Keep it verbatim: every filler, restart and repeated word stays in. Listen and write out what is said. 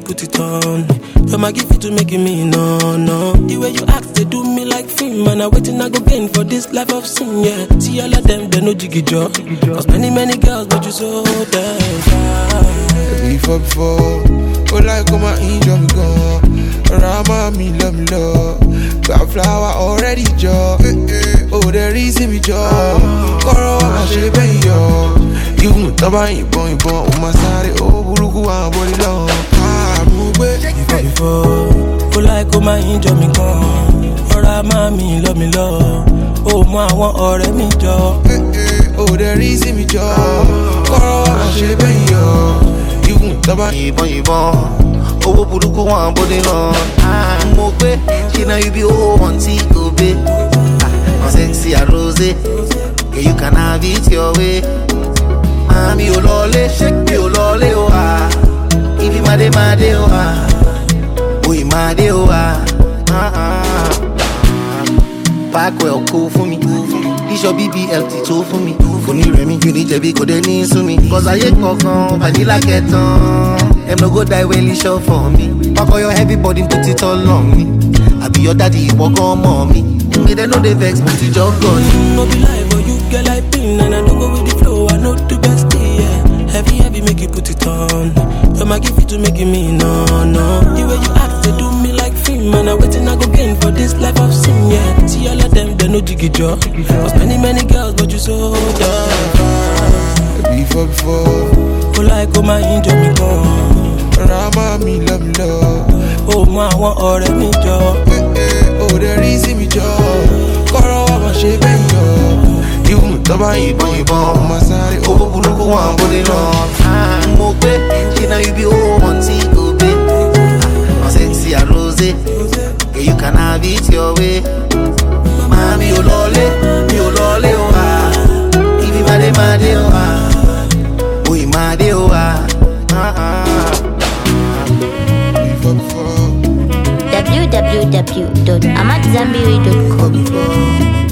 put it on. Your my give it to making me no, no. The way you act, they do me like film. Man, I waiting, I go gain for this life of sin, yeah. See all of them, they no jiggy job. Cause many, many girls, but you so damn fine. Before, before, oh, like, come on, enjoy me, go. Rama, me, love me, love. Got flower already, job. Oh, there is me, job. Koro, I should be yo. You taba ibon ibon, o masare, oh, buruku, and body long. Ah, move before, before, oh, like, come on, enjoy me, go. Rama, me, love me, love. Oh, my, I want all me, job. Oh, there is me, job. Koro, I should be yo. You taba ibon ibon. Oh, buruku one body long. Ah, mope. She know you be oh one T go be. Ah, sexy a rose. Yeah, you can have it your way. Ah, me olole, shake me olole oh ah. If you made made oh ah, oh you made oh ah. Ah ah. Back well cool for me. This your B B L T two for me. For me, Remy, you need to be good and to me. Cause I ain't cockon, vanilla get on. Them no go die when you show for me. Pack all your heavy body, put it all on me. I be your daddy, you walk on mommy. Me they know they vex, put it just on me. No be lie, but you get like pin. And I don't go with the flow, I know the best, yeah. Heavy, heavy, make you put it on. So my give it to making me no, no. The way you act, they do me like film. And I waiting, I go gain for this life of sin, yeah. See all of them, they no jiggy job. Cause many, many girls, but you so dumb. Before, before, oh, like, oh, my angel, me gone. Rama, me, love me, love. Oh, my, I want all of me, job. Oh, there is me, job. Koro, I should be yo. You taba ibon ibon, o masare, oh, buruku one body long. Ah, mope. She know you be oh one T go be. Ah, sexy a rose. Yeah, you can have it your way. Mami, you lole, you lole oh ah. If you made made oh ah. We mad you are. w w w dot amat zambiri dot com